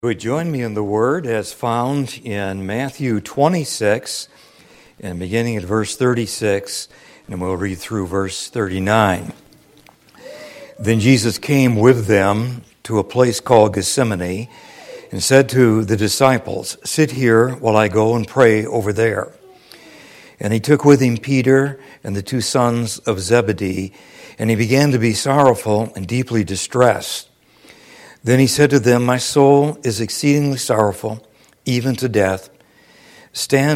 Would join me in the Word as found in Matthew 26 and beginning at verse 36, and we'll read through verse 39. Then Jesus came with them to a place called Gethsemane and said to the disciples, "Sit here while I go and pray over there." And he took with him Peter and the two sons of Zebedee, and he began to be sorrowful and deeply distressed. Then he said to them, "My soul is exceedingly sorrowful, even to death. Stay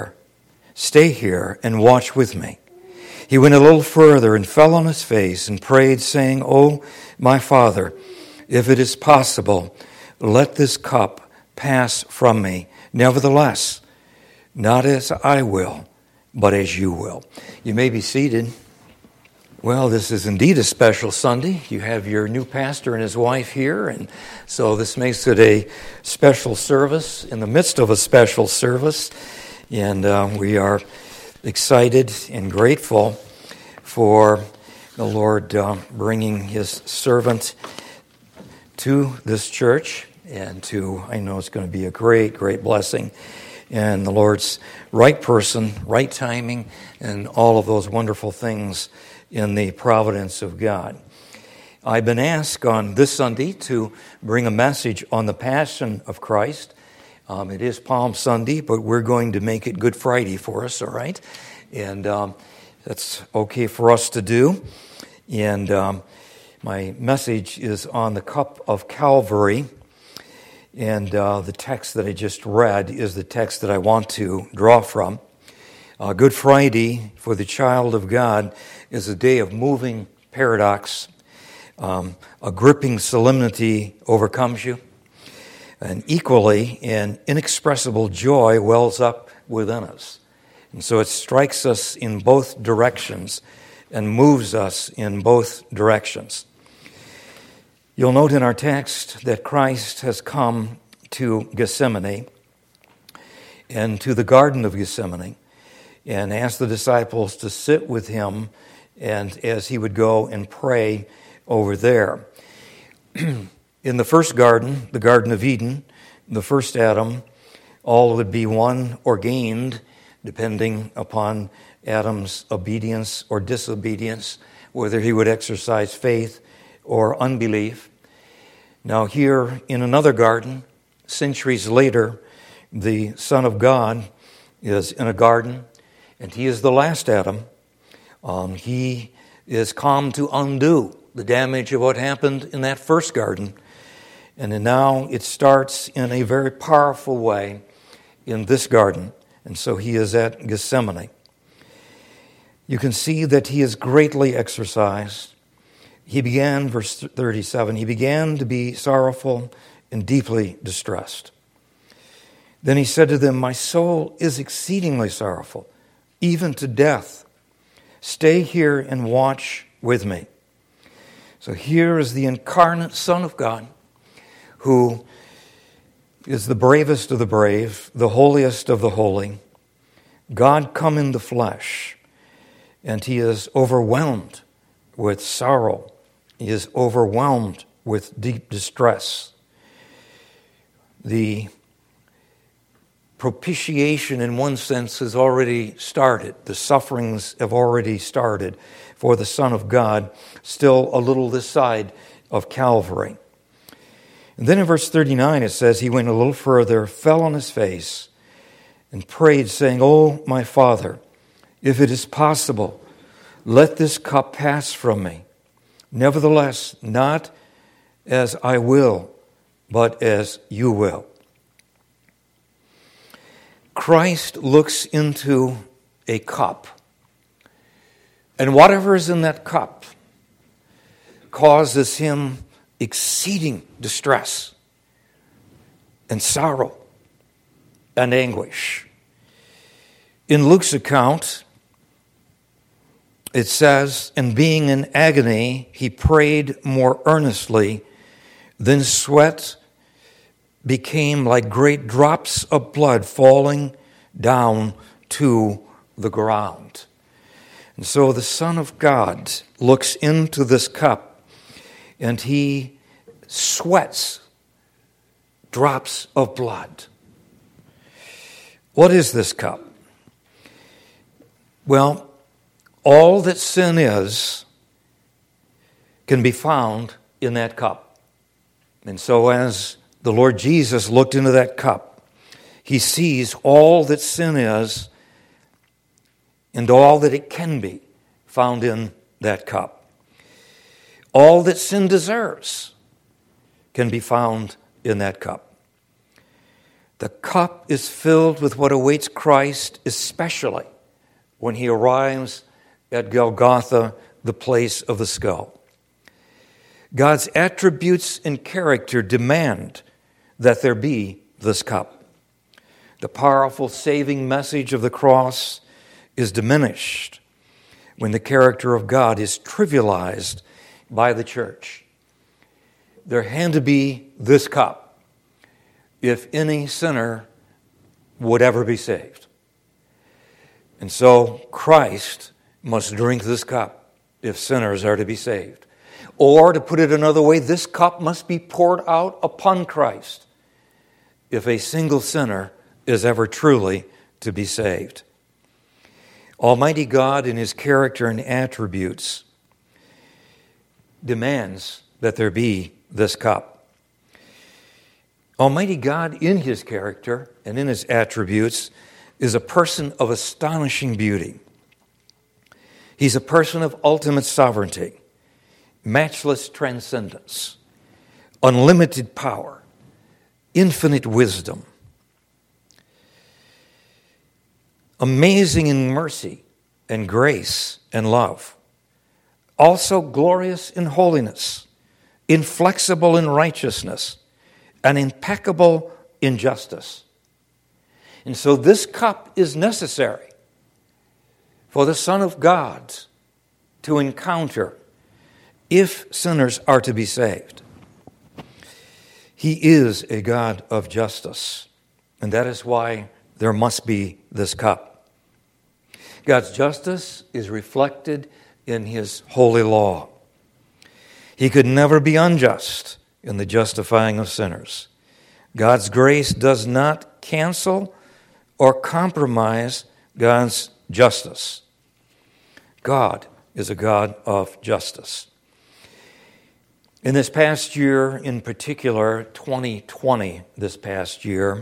here, and watch with me." He went a little further and fell on his face and prayed, saying, "Oh, my Father, if it is possible, let this cup pass from me. Nevertheless, not as I will, but as you will." You may be seated. Well, this is indeed a special Sunday. You have your new pastor and his wife here, and so this makes it a special service in the midst of a special service. And we are excited and grateful for the Lord bringing his servant to this church, and I know it's going to be a great, great blessing. And the Lord's right person, right timing, and all of those wonderful things in the providence of God. I've been asked on this Sunday to bring a message on the Passion of Christ. It is Palm Sunday, but we're going to make it Good Friday for us, all right? And that's okay for us to do. And my message is on the cup of Calvary. And the text that I just read is the text that I want to draw from. Good Friday for the child of God is a day of moving paradox. A gripping solemnity overcomes you. And equally, an inexpressible joy wells up within us. And so it strikes us in both directions and moves us in both directions. You'll note in our text that Christ has come to Gethsemane and to the Garden of Gethsemane and asked the disciples to sit with him, and as he would go and pray over there. In the first garden, the Garden of Eden, the first Adam, all would be won or gained depending upon Adam's obedience or disobedience, whether he would exercise faith or unbelief. Now here in another garden, centuries later, the Son of God is in a garden, and he is the last Adam. He is come to undo the damage of what happened in that first garden. And then now it starts in a very powerful way in this garden. And so he is at Gethsemane. You can see that he is greatly exercised. He began, verse 37, he began to be sorrowful and deeply distressed. Then he said to them, "My soul is exceedingly sorrowful, even to death. Stay here and watch with me." So here is the incarnate Son of God, who is the bravest of the brave, the holiest of the holy, God come in the flesh, and he is overwhelmed with sorrow. He is overwhelmed with deep distress. The propitiation, in one sense, has already started. The sufferings have already started for the Son of God, still a little this side of Calvary. And then in verse 39 it says, he went a little further, fell on his face, and prayed, saying, "Oh, my Father, if it is possible, let this cup pass from me. Nevertheless, not as I will, but as you will." Christ looks into a cup, and whatever is in that cup causes him exceeding distress and sorrow and anguish. In Luke's account, it says, "And being in agony, he prayed more earnestly, then sweat became like great drops of blood falling down to the ground." And so the Son of God looks into this cup, and he sweats drops of blood. What is this cup? Well, all that sin is can be found in that cup. And so as the Lord Jesus looked into that cup, he sees all that sin is and all that it can be found in that cup. All that sin deserves can be found in that cup. The cup is filled with what awaits Christ, especially when he arrives at Golgotha, the place of the skull. God's attributes and character demand that there be this cup. The powerful saving message of the cross is diminished when the character of God is trivialized by the church. There had to be this cup if any sinner would ever be saved. And so Christ must drink this cup if sinners are to be saved. Or, to put it another way, this cup must be poured out upon Christ if a single sinner is ever truly to be saved. Almighty God, in his character and attributes, demands that there be this cup. Almighty God, in his character and in his attributes, is a person of astonishing beauty. He's a person of ultimate sovereignty, matchless transcendence, unlimited power, infinite wisdom, amazing in mercy and grace and love, also glorious in holiness, inflexible in righteousness, and impeccable in justice. And so this cup is necessary for the Son of God to encounter if sinners are to be saved. He is a God of justice, and that is why there must be this cup. God's justice is reflected in his holy law. He could never be unjust in the justifying of sinners. God's grace does not cancel or compromise God's justice. God is a God of justice. In this past year, in particular, 2020, this past year,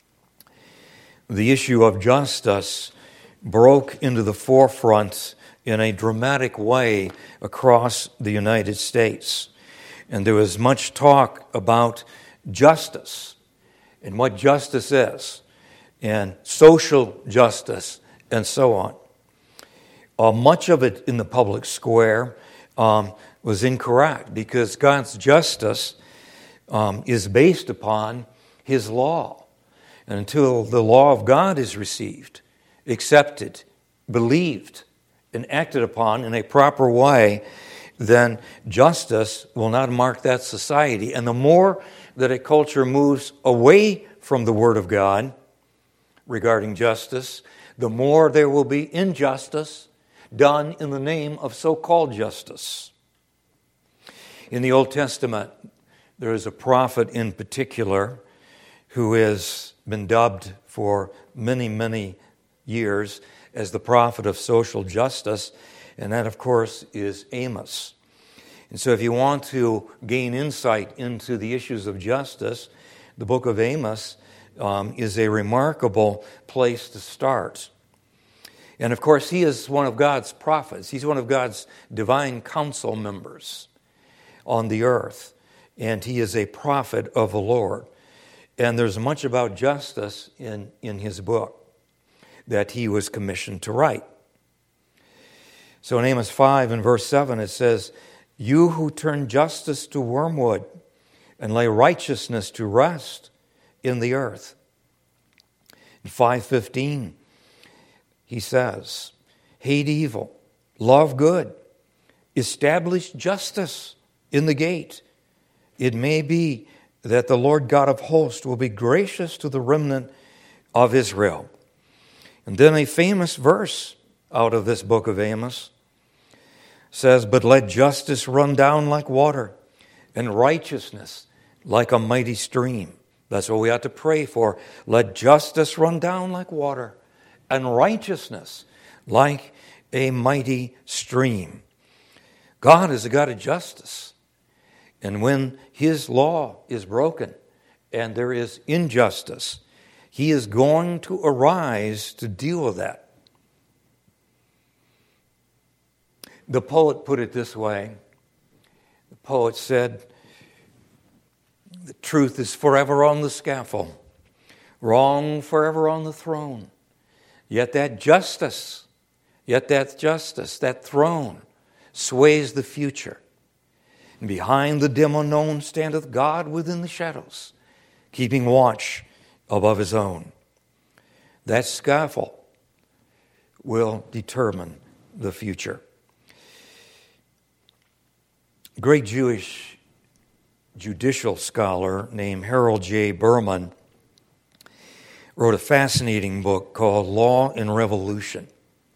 the issue of justice broke into the forefront in a dramatic way across the United States. And there was much talk about justice and what justice is, and social justice, and so on. Much of it in the public square was incorrect, because God's justice is based upon his law. And until the law of God is received, accepted, believed, and acted upon in a proper way, then justice will not mark that society. And the more that a culture moves away from the Word of God regarding justice, the more there will be injustice done in the name of so-called justice. In the Old Testament, there is a prophet in particular who has been dubbed for many, many years as the prophet of social justice, and that, of course, is Amos. And so if you want to gain insight into the issues of justice, the book of Amos is a remarkable place to start. And of course, he is one of God's prophets. He's one of God's divine council members on the earth. And he is a prophet of the Lord. And there's much about justice in his book that he was commissioned to write. So in Amos 5 and verse 7 it says, "You who turn justice to wormwood and lay righteousness to rest in the earth." In 5:15 he says, "Hate evil, love good, establish justice in the gate. It may be that the Lord God of hosts will be gracious to the remnant of Israel." And then a famous verse out of this book of Amos says, "But let justice run down like water, and righteousness like a mighty stream. That's what we ought to pray for. Let justice run down like water, and righteousness like a mighty stream. God is a God of justice. And when His law is broken and there is injustice, He is going to arise to deal with that. The poet put it this way. The poet said, the truth is forever on the scaffold, wrong forever on the throne. Yet that justice, that throne, sways the future. And behind the dim unknown standeth God within the shadows, keeping watch above His own. That scaffold will determine the future. A great Jewish judicial scholar named Harold J. Berman wrote a fascinating book called Law and Revolution.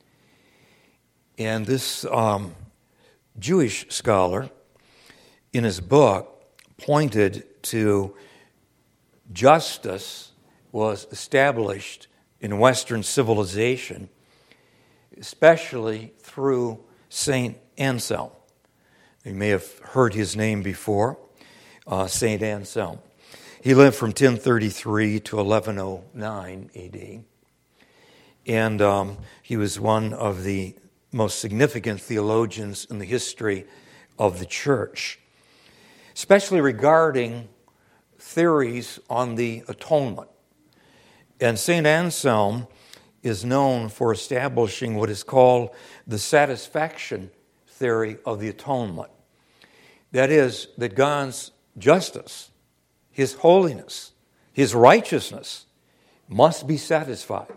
And this Jewish scholar, in his book, pointed to justice was established in Western civilization, especially through St. Anselm. You may have heard his name before, St. Anselm. He lived from 1033 to 1109 A.D., and he was one of the most significant theologians in the history of the church, especially regarding theories on the atonement. And St. Anselm is known for establishing what is called the satisfaction theory of the atonement. That is, that God's justice, His holiness, His righteousness must be satisfied.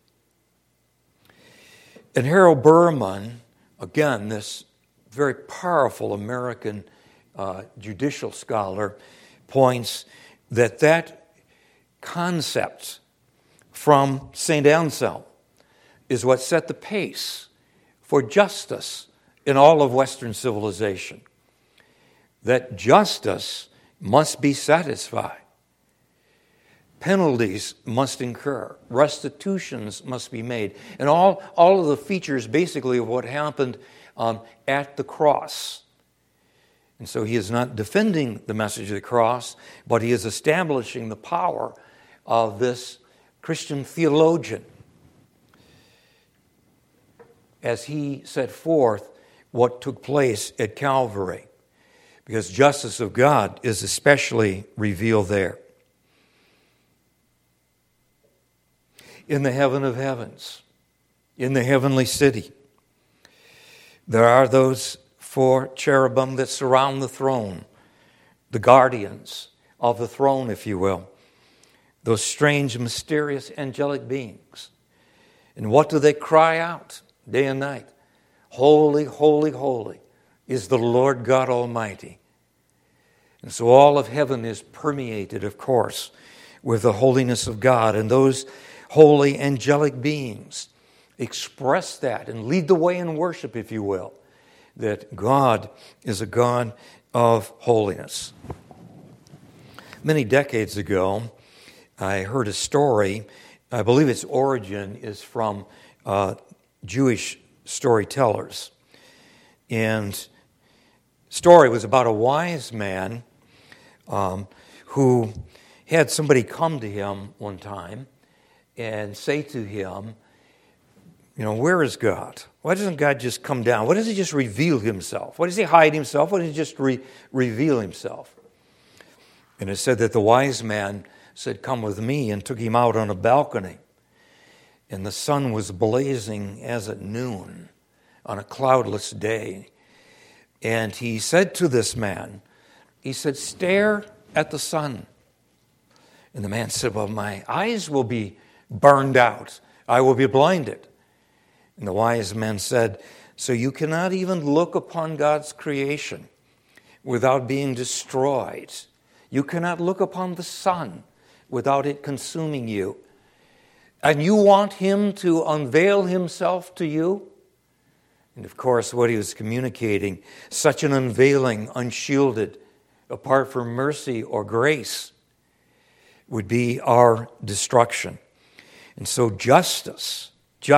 And Harold Berman, again, this very powerful American judicial scholar, points that concept from St. Anselm is what set the pace for justice in all of Western civilization. That justice must be satisfied. Penalties must incur. Restitutions must be made. And all of the features basically of what happened at the cross. And so he is not defending the message of the cross, but he is establishing the power of this Christian theologian as he set forth what took place at Calvary, because justice of God is especially revealed there. In the heaven of heavens, in the heavenly city, there are those 4 cherubim that surround the throne, the guardians of the throne, if you will, those strange, mysterious, angelic beings. And what do they cry out day and night? Holy, holy, holy is the Lord God Almighty. And so all of heaven is permeated, of course, with the holiness of God. And those holy angelic beings express that and lead the way in worship, if you will, that God is a God of holiness. Many decades ago, I heard a story. I believe its origin is from Jewish storytellers. And story was about a wise man who had somebody come to him one time and say to him, where is God? Why doesn't God just come down? Why does He just reveal Himself? Why does He hide Himself? Why does He just reveal Himself? And it said that the wise man said, come with me, and took him out on a balcony. And the sun was blazing as at noon on a cloudless day. And he said to this man, he said, stare at the sun. And the man said, well, my eyes will be burned out. I will be blinded. And the wise man said, so you cannot even look upon God's creation without being destroyed. You cannot look upon the sun without it consuming you. And you want Him to unveil Himself to you? And of course, what he was communicating, such an unveiling, unshielded, apart from mercy or grace, would be our destruction. And so justice,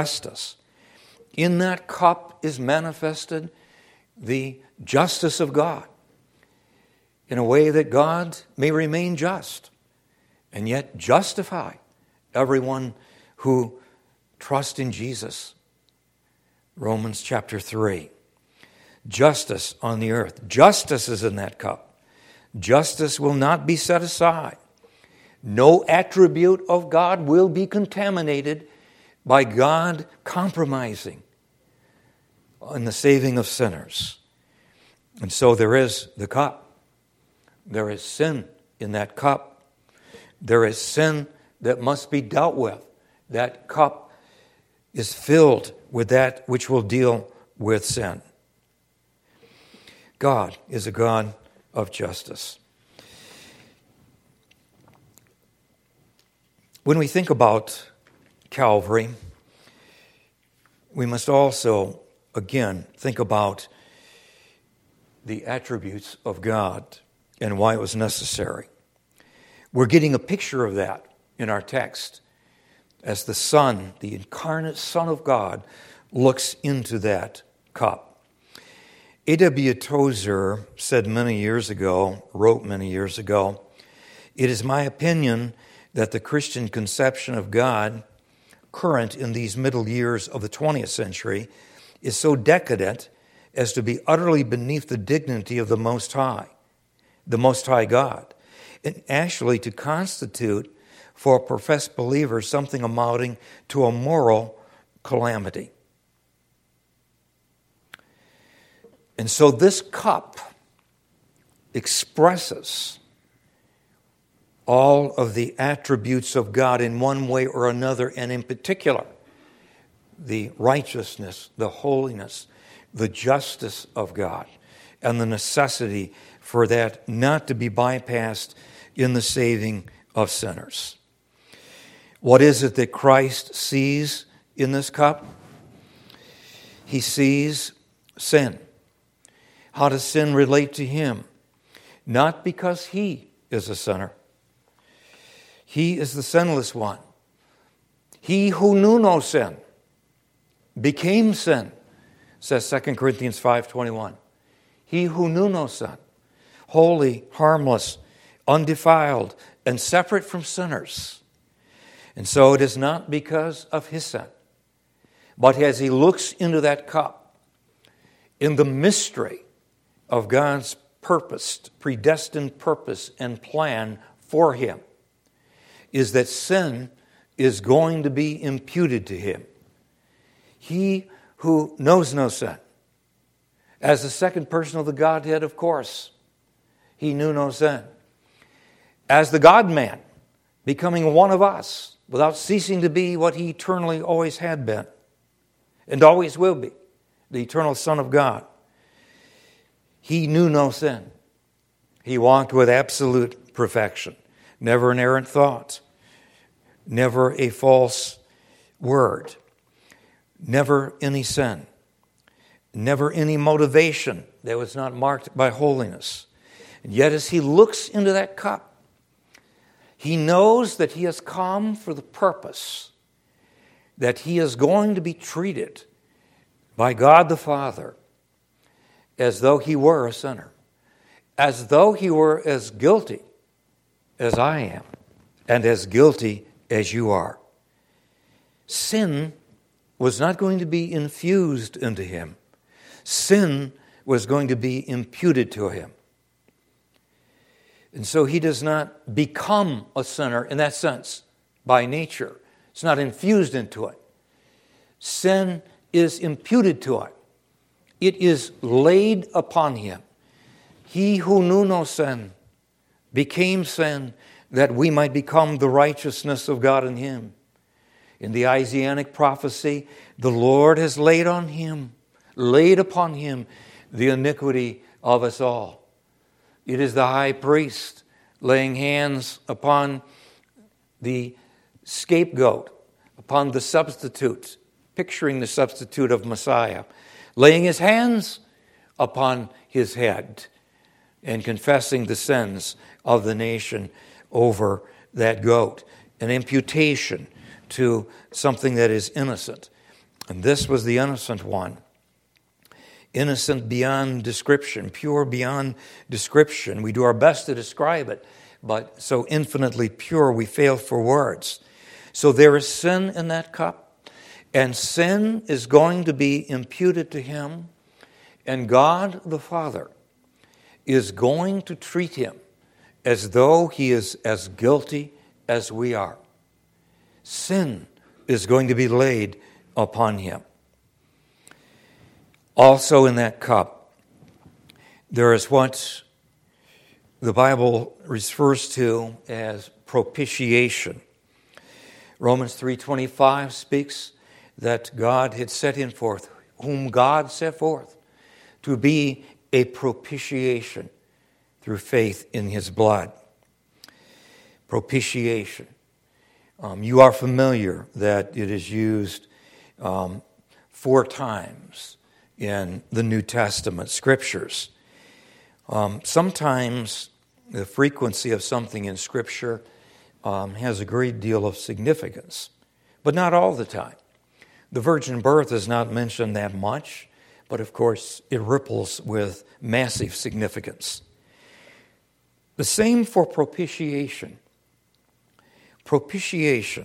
in that cup is manifested the justice of God in a way that God may remain just and yet justify everyone who trusts in Jesus. Romans chapter 3. Justice on the earth. Justice is in that cup. Justice will not be set aside. No attribute of God will be contaminated by God compromising on the saving of sinners. And so there is the cup. There is sin in that cup. There is sin that must be dealt with. That cup is filled with that which will deal with sin. God is a God of justice. When we think about Calvary, we must also, again, think about the attributes of God and why it was necessary. We're getting a picture of that in our text as the Son, the incarnate Son of God, looks into that cup. A.W. Tozer wrote many years ago, "It is my opinion that the Christian conception of God, current in these middle years of the 20th century, is so decadent as to be utterly beneath the dignity of the Most High God, and actually to constitute for professed believers something amounting to a moral calamity." And so this cup expresses all of the attributes of God in one way or another, and in particular, the righteousness, the holiness, the justice of God, and the necessity for that not to be bypassed in the saving of sinners. What is it that Christ sees in this cup? He sees sin. How does sin relate to him? Not because he is a sinner. He is the sinless one. He who knew no sin became sin, says 2 Corinthians 5:21. He who knew no sin, holy, harmless, undefiled, and separate from sinners. And so it is not because of his sin, but as he looks into that cup, in the mystery of God's purposed, predestined purpose and plan for him, is that sin is going to be imputed to him. He who knows no sin, as the second person of the Godhead, of course, he knew no sin. As the God-man, becoming one of us, without ceasing to be what he eternally always had been, and always will be, the eternal Son of God. He knew no sin. He walked with absolute perfection. Never an errant thought. Never a false word. Never any sin. Never any motivation that was not marked by holiness. And yet as he looks into that cup, he knows that he has come for the purpose that he is going to be treated by God the Father as though he were a sinner, as though he were as guilty as I am, and as guilty as you are. Sin was not going to be infused into him. Sin was going to be imputed to him. And so he does not become a sinner in that sense by nature. It's not infused into it. Sin is imputed to it. It is laid upon him. He who knew no sin became sin that we might become the righteousness of God in him. In the Isaianic prophecy, the Lord has laid upon him the iniquity of us all. It is the high priest laying hands upon the scapegoat, upon the substitute, picturing the substitute of Messiah, laying his hands upon his head and confessing the sins of the nation over that goat, an imputation to something that is innocent. And this was the innocent one. Innocent beyond description, pure beyond description. We do our best to describe it, but so infinitely pure we fail for words. So there is sin in that cup, and sin is going to be imputed to him, and God the Father is going to treat him as though he is as guilty as we are. Sin is going to be laid upon him. Also in that cup, there is what the Bible refers to as propitiation. Romans 3:25 speaks that God had set him forth, whom God set forth, to be a propitiation through faith in his blood. Propitiation. You are familiar that it is used 4 times in the New Testament scriptures. Sometimes the frequency of something in Scripture has a great deal of significance, but not all the time. The virgin birth is not mentioned that much, but of course it ripples with massive significance. The same for propitiation. Propitiation.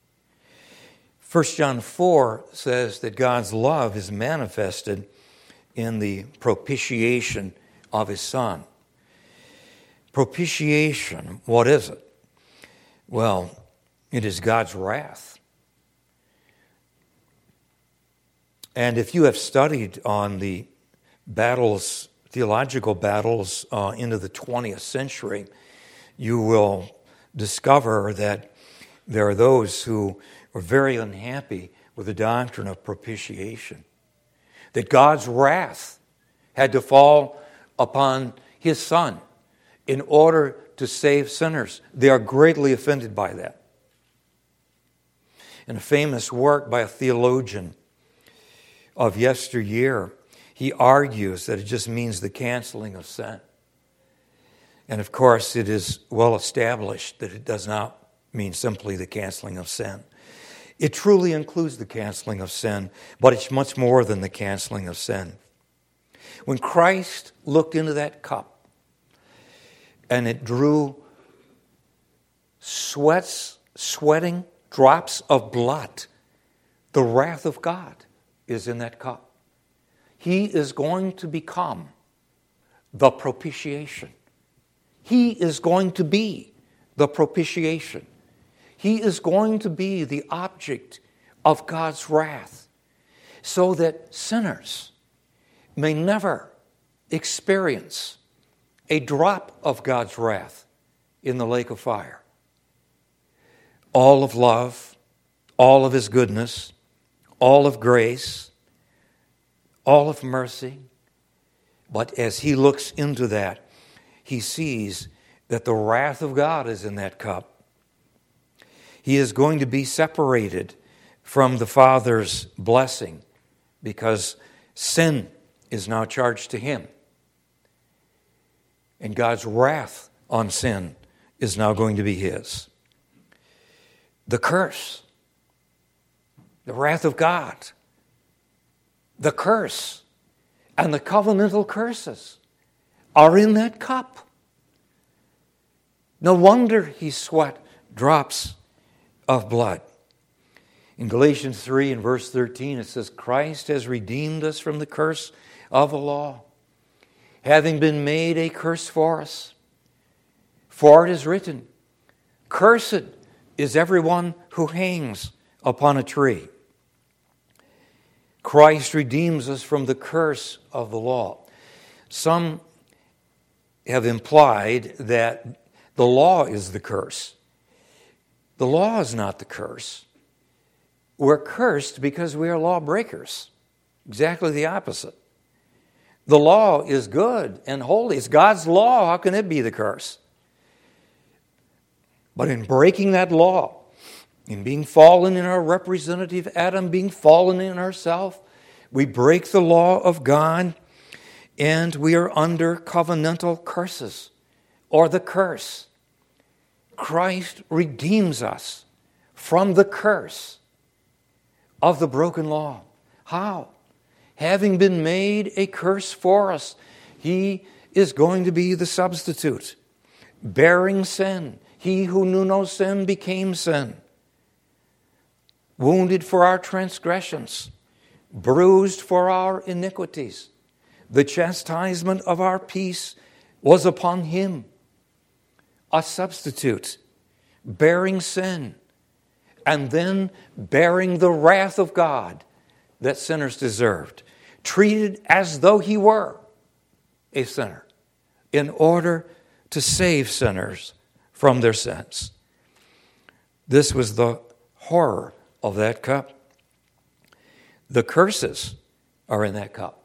1 John 4 says that God's love is manifested in the propitiation of his Son. Propitiation, what is it? Well, it is God's wrath. And if you have studied on the battles, theological battles into the 20th century, you will discover that there are those who are very unhappy with the doctrine of propitiation. That God's wrath had to fall upon his Son in order to save sinners. They are greatly offended by that. In a famous work by a theologian of yesteryear, he argues that it just means the canceling of sin. And of course, it is well established that it does not mean simply the canceling of sin. It truly includes the canceling of sin, but it's much more than the canceling of sin. When Christ looked into that cup and it drew sweating drops of blood, the wrath of God is in that cup. He is going to become the propitiation. He is going to be the propitiation. He is going to be the object of God's wrath, so that sinners may never experience a drop of God's wrath in the lake of fire. All of love, all of his goodness, all of grace, all of mercy. But as he looks into that, he sees that the wrath of God is in that cup. He is going to be separated from the Father's blessing because sin is now charged to him. And God's wrath on sin is now going to be his. The curse, the wrath of God, the curse, and the covenantal curses are in that cup. No wonder he sweat drops of blood. In Galatians 3 and verse 13 it says, Christ has redeemed us from the curse of the law, having been made a curse for us. For it is written, cursed is everyone who hangs upon a tree. Christ redeems us from the curse of the law. Some have implied that the law is the curse. The law is not the curse. We're cursed because we are lawbreakers. Exactly the opposite. The law is good and holy. It's God's law. How can it be the curse? But in breaking that law, in being fallen in our representative Adam, being fallen in ourselves, we break the law of God and we are under covenantal curses or the curse. Christ redeems us from the curse of the broken law. How? Having been made a curse for us, he is going to be the substitute, bearing sin. He who knew no sin became sin. Wounded for our transgressions, bruised for our iniquities. The chastisement of our peace was upon him. A substitute, bearing sin, and then bearing the wrath of God that sinners deserved, treated as though he were a sinner, in order to save sinners from their sins. This was the horror of that cup. The curses are in that cup.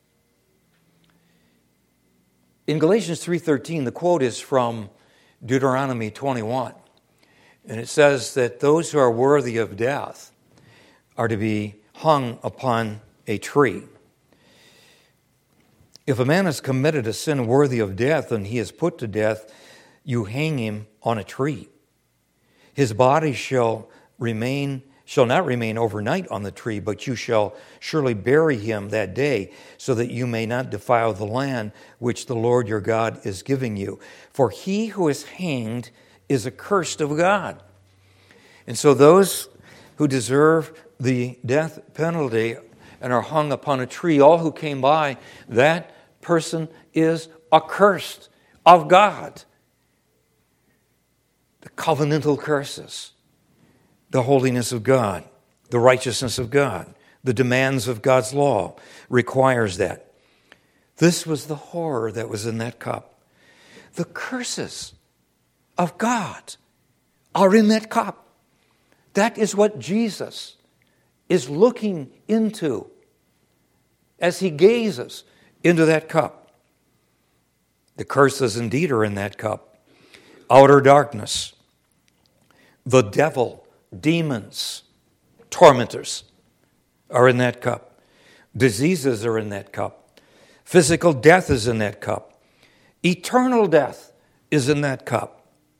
In Galatians 3:13, the quote is from Deuteronomy 21. And it says that those who are worthy of death are to be hung upon a tree. If a man has committed a sin worthy of death and he is put to death, you hang him on a tree. His body shall not remain overnight on the tree, but you shall surely bury him that day, so that you may not defile the land which the Lord your God is giving you. For he who is hanged is accursed of God. And so those who deserve the death penalty and are hung upon a tree, all who came by, that person is accursed of God. The covenantal curses, the holiness of God, the righteousness of God, the demands of God's law requires that. This was the horror that was in that cup. The curses of God are in that cup. That is what Jesus is looking into as he gazes into that cup. The curses indeed are in that cup. Outer darkness, the devil, demons, tormentors are in that cup. Diseases are in that cup. Physical death is in that cup. Eternal death is in that cup.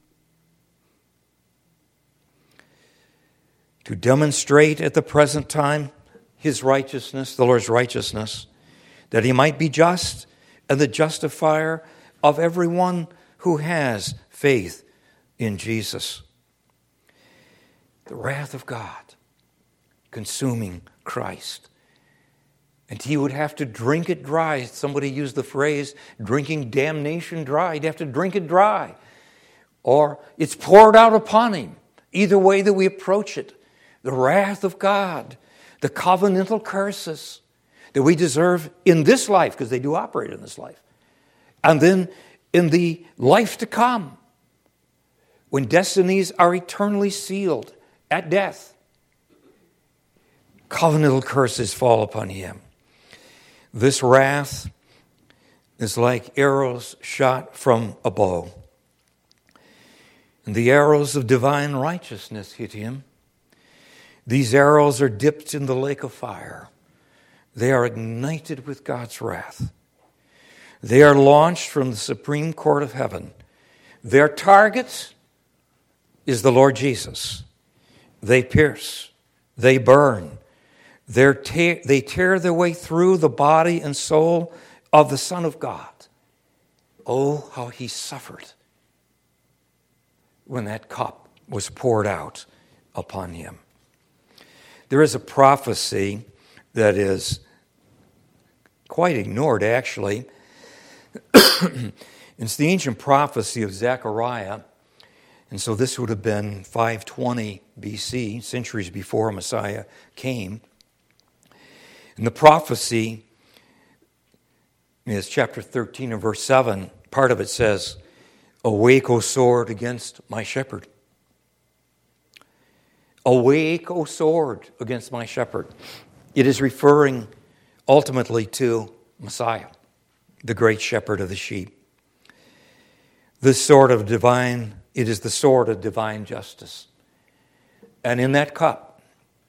To demonstrate at the present time his righteousness, the Lord's righteousness, that he might be just and the justifier of everyone who has faith in Jesus. The wrath of God consuming Christ. And he would have to drink it dry. Somebody used the phrase, drinking damnation dry. He'd have to drink it dry. Or it's poured out upon him. Either way that we approach it. The wrath of God, the covenantal curses that we deserve in this life, because they do operate in this life. And then in the life to come, when destinies are eternally sealed at death, covenantal curses fall upon him. This wrath is like arrows shot from a bow. And the arrows of divine righteousness hit him. These arrows are dipped in the lake of fire. They are ignited with God's wrath. They are launched from the supreme court of heaven. Their target is the Lord Jesus. They pierce. They burn. They tear their way through the body and soul of the Son of God. Oh, how he suffered when that cup was poured out upon him. There is a prophecy that is quite ignored, actually. It's the ancient prophecy of Zechariah. And so this would have been 520 BC, centuries before Messiah came. And the prophecy is chapter 13 and verse 7. Part of it says, "Awake, O sword, against my shepherd." Awake, O sword, against my shepherd. It is referring ultimately to Messiah, the great shepherd of the sheep. This sword of divine, it is the sword of divine justice. And in that cup,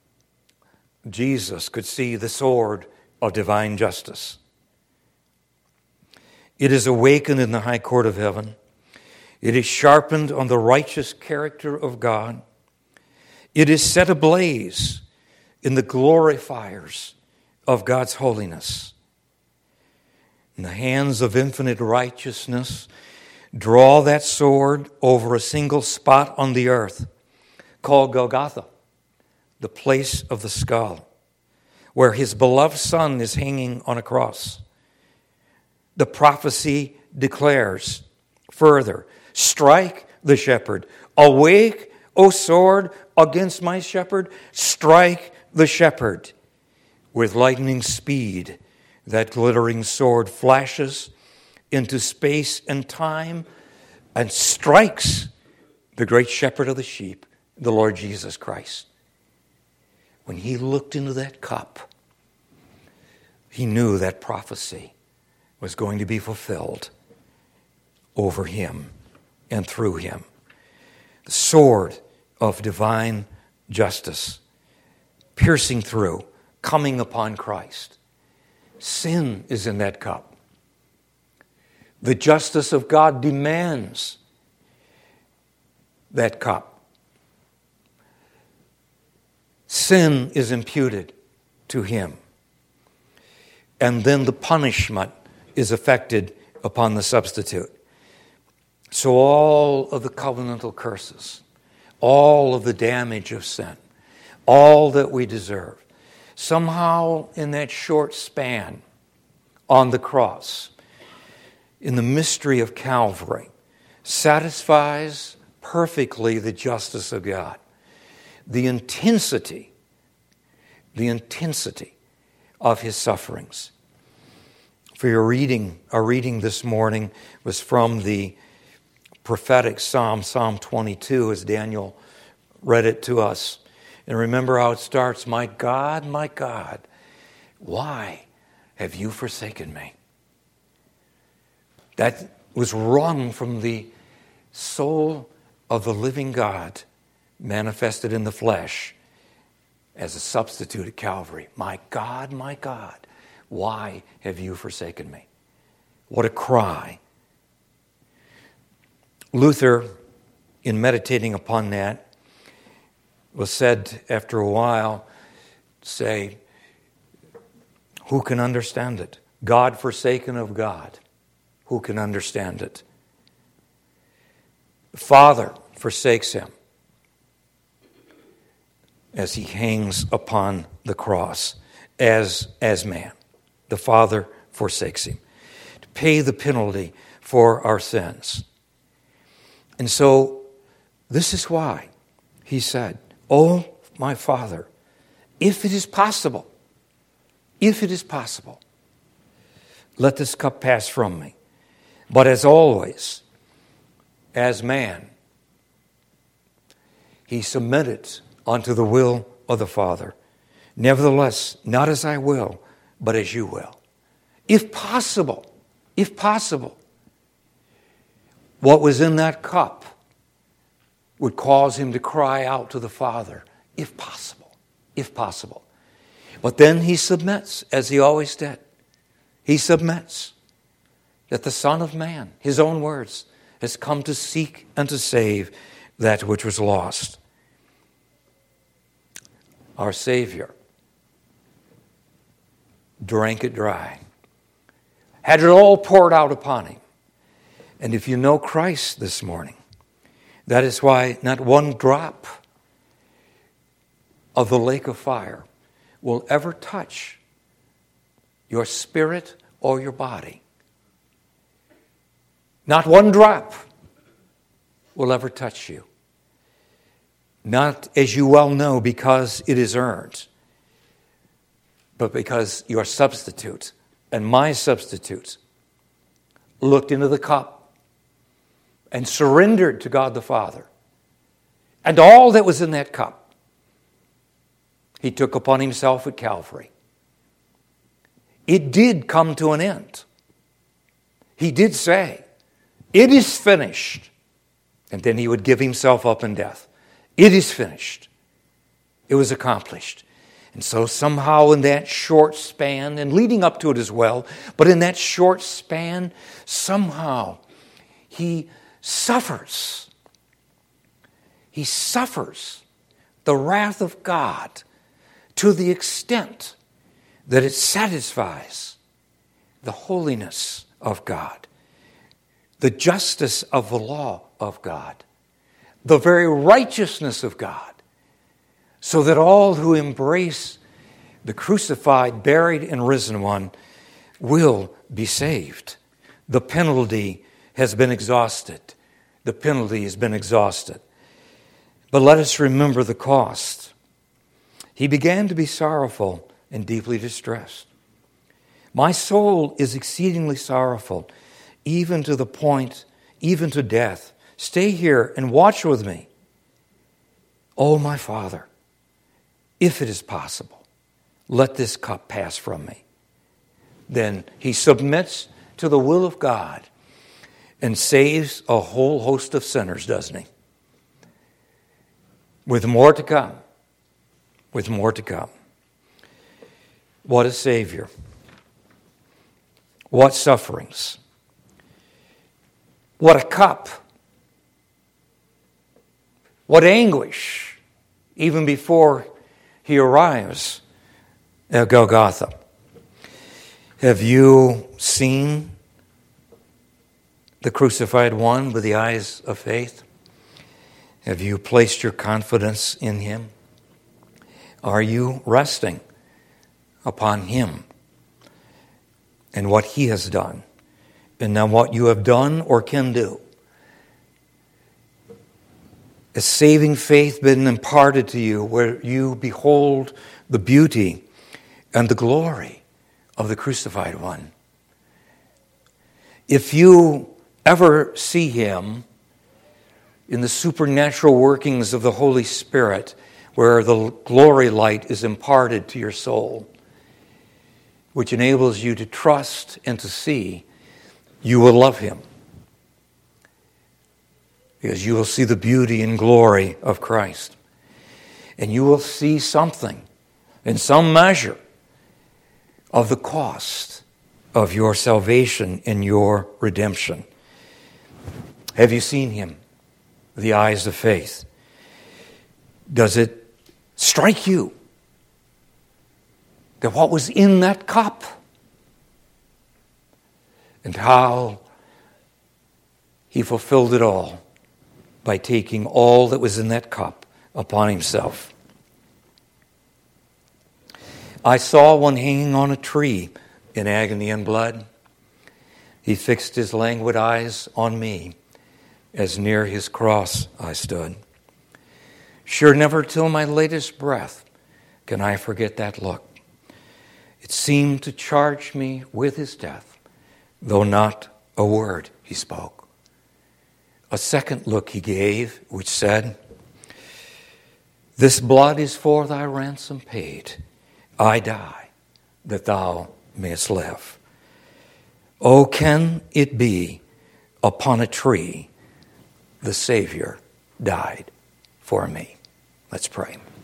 Jesus could see the sword of divine justice. It is awakened in the high court of heaven. It is sharpened on the righteous character of God. It is set ablaze in the glorifiers of God's holiness. And the hands of infinite righteousness draw that sword over a single spot on the earth called Golgotha, the place of the skull, where his beloved Son is hanging on a cross. The prophecy declares further, strike the shepherd. Awake, O sword, against my shepherd. Strike the shepherd. With lightning speed, that glittering sword flashes into space and time and strikes the great shepherd of the sheep, the Lord Jesus Christ. When he looked into that cup, he knew that prophecy was going to be fulfilled over him and through him. The sword of divine justice, piercing through, coming upon Christ. Sin is in that cup. The justice of God demands that cup. Sin is imputed to him. And then the punishment is affected upon the substitute. So all of the covenantal curses, all of the damage of sin, all that we deserve, somehow in that short span on the cross, in the mystery of Calvary, satisfies perfectly the justice of God. The intensity of his sufferings. For your reading, our reading this morning was from the prophetic Psalm 22, as Daniel read it to us. And remember how it starts, my God, why have you forsaken me? That was wrung from the soul of the living God manifested in the flesh as a substitute at Calvary. My God, why have you forsaken me? What a cry. Luther, in meditating upon that, was said after a while, say, who can understand it? God forsaken of God. Who can understand it? The Father forsakes him as he hangs upon the cross as man. The Father forsakes him to pay the penalty for our sins. And so this is why he said, oh, my Father, if it is possible, let this cup pass from me. But as always, as man, he submitted unto the will of the Father. Nevertheless, not as I will, but as you will. If possible, what was in that cup would cause him to cry out to the Father, if possible. But then he submits, as he always did. He submits that the Son of Man, his own words, has come to seek and to save that which was lost. Our Savior drank it dry, had it all poured out upon him. And if you know Christ this morning, that is why not one drop of the lake of fire will ever touch your spirit or your body. Not one drop will ever touch you. Not, as you well know, because it is earned, but because your substitute and my substitute looked into the cup and surrendered to God the Father. And all that was in that cup, he took upon himself at Calvary. It did come to an end. He did say, it is finished. And then he would give himself up in death. It is finished. It was accomplished. And so somehow in that short span, and leading up to it as well, but in that short span, somehow he suffers. He suffers the wrath of God to the extent that it satisfies the holiness of God, the justice of the law of God, the very righteousness of God, so that all who embrace the crucified, buried, and risen one will be saved. The penalty has been exhausted. The penalty has been exhausted. But let us remember the cost. He began to be sorrowful and deeply distressed. My soul is exceedingly sorrowful, even to the point, even to death. Stay here and watch with me. Oh, my Father, if it is possible, let this cup pass from me. Then he submits to the will of God and saves a whole host of sinners, doesn't he? With more to come. With more to come. What a Savior. What sufferings. What a cup. What anguish, even before he arrives at Golgotha. Have you seen the crucified one with the eyes of faith? Have you placed your confidence in him? Are you resting upon him and what he has done, and now what you have done or can do? Has saving faith been imparted to you where you behold the beauty and the glory of the crucified one? If you ever see him in the supernatural workings of the Holy Spirit, where the glory light is imparted to your soul, which enables you to trust and to see, you will love him. Because you will see the beauty and glory of Christ. And you will see something, in some measure, of the cost of your salvation and your redemption. Have you seen him with the eyes of faith? Does it strike you that what was in that cup and how he fulfilled it all by taking all that was in that cup upon himself? I saw one hanging on a tree in agony and blood. He fixed his languid eyes on me as near his cross I stood. Sure, never till my latest breath can I forget that look. It seemed to charge me with his death, though not a word he spoke. A second look he gave, which said, "This blood is for thy ransom paid. I die, that thou mayest live." Oh, can it be upon a tree the Savior died for me? Let's pray.